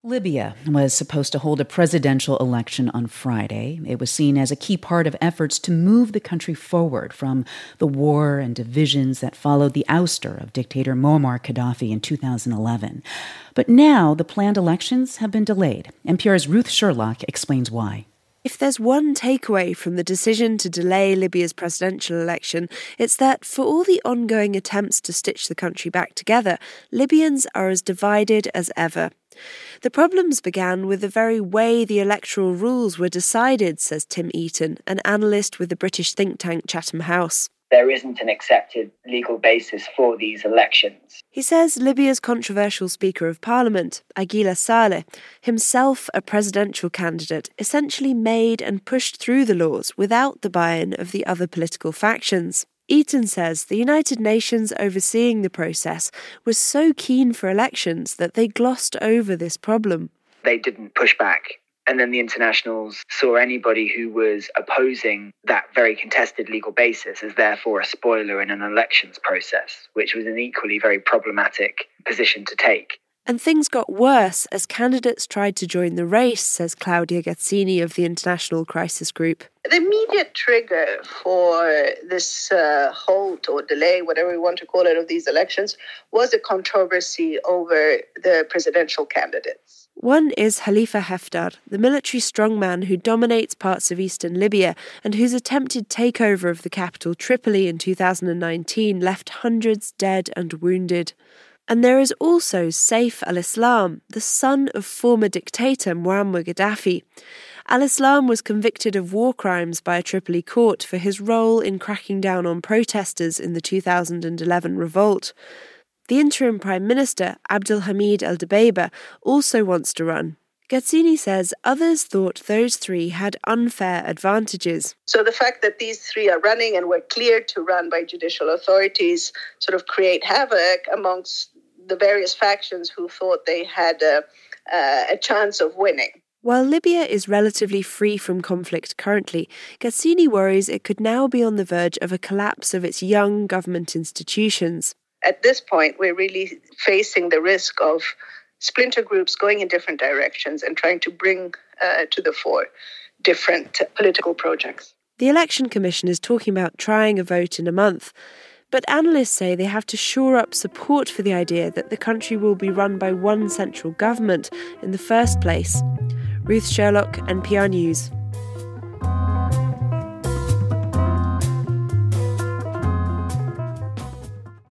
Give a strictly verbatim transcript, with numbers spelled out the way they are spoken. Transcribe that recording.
Libya was supposed to hold a presidential election on Friday. It was seen as a key part of efforts to move the country forward from the war and divisions that followed the ouster of dictator Muammar Gaddafi in two thousand eleven. But now the planned elections have been delayed. N P R's Ruth Sherlock explains why. If there's one takeaway from the decision to delay Libya's presidential election, it's that for all the ongoing attempts to stitch the country back together, Libyans are as divided as ever. The problems began with the very way the electoral rules were decided, says Tim Eaton, an analyst with the British think tank Chatham House. There isn't an accepted legal basis for these elections. He says Libya's controversial Speaker of Parliament, Aguila Saleh, himself a presidential candidate, essentially made and pushed through the laws without the buy-in of the other political factions. Eaton says the United Nations overseeing the process was so keen for elections that they glossed over this problem. They didn't push back. And then the internationals saw anybody who was opposing that very contested legal basis as therefore a spoiler in an elections process, which was an equally very problematic position to take. And things got worse as candidates tried to join the race, says Claudia Gazzini of the International Crisis Group. The immediate trigger for this uh, halt or delay, whatever we want to call it, of these elections was a controversy over the presidential candidates. One is Khalifa Haftar, the military strongman who dominates parts of eastern Libya and whose attempted takeover of the capital Tripoli in two thousand nineteen left hundreds dead and wounded. And there is also Saif al-Islam, the son of former dictator Muammar Gaddafi. Al-Islam was convicted of war crimes by a Tripoli court for his role in cracking down on protesters in the two thousand eleven revolt. The interim Prime Minister, Abdelhamid al-Dbeiba, also wants to run. Gazzini says others thought those three had unfair advantages. So the fact that these three are running and were cleared to run by judicial authorities sort of create havoc amongst the various factions who thought they had a, uh, a chance of winning. While Libya is relatively free from conflict currently, Gazzini worries it could now be on the verge of a collapse of its young government institutions. At this point, we're really facing the risk of splinter groups going in different directions and trying to bring uh, to the fore different political projects. The Election Commission is talking about trying a vote in a month, but analysts say they have to shore up support for the idea that the country will be run by one central government in the first place. Ruth Sherlock, N P R News.